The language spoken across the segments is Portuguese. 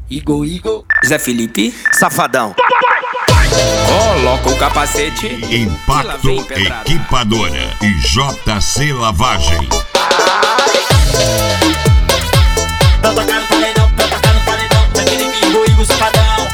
Igor, Zé Felipe, Safadão. coloca o capacete. Impacto Equipadora e JC Lavagem. Tô tocando paredão, Zé Felipe, Igor, Safadão.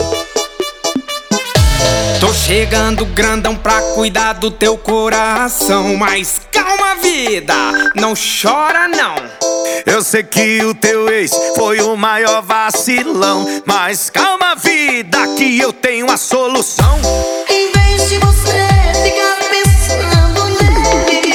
Tô chegando grandão pra cuidar do teu coração. Mas calma, vida, não chora não. Eu sei que o teu ex foi o maior vacilão, mas calma, vida, que eu tenho a solução. Em vez de você ficar pensando nele,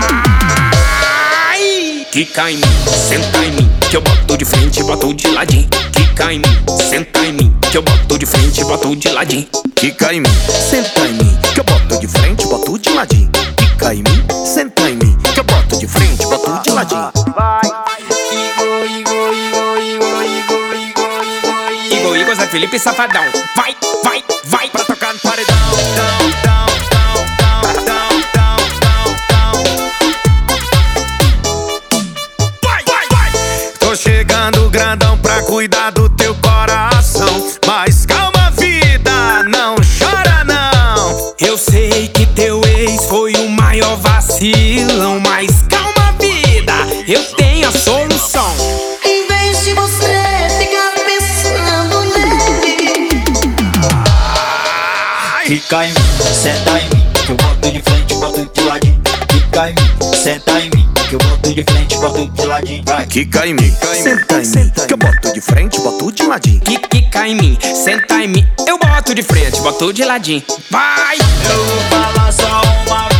Ai! Quica em mim, senta em mim, que eu boto de frente e boto de ladinho. Quica em mim, senta em mim, que eu boto de frente e boto de ladinho. Quica em mim, senta em mim, que eu boto de frente, boto de ladinho. Quica em mim, senta em mim, que eu boto de frente, boto de ladinho. Igor, Zé Felipe, Safadão. Vai, Pra tocar no paredão. Tô chegando grandão pra cuidar do teu coração, mas calma, vida, não chora não. Eu sei que teu ex foi o maior vacilão, mas calma, vida, eu tenho a solução. em vez de você ficar pensando nele, Fica em mim, senta em mim, que eu boto de frente, boto de ladinho. Fica em mim, senta em mim, que eu boto de frente, boto de ladinho. Vai. Quica em mim, senta em mim, que eu boto de frente, boto de ladinho. Quica em mim, senta em mim, eu boto de frente, boto de ladinho. Vai! Eu vou falar só uma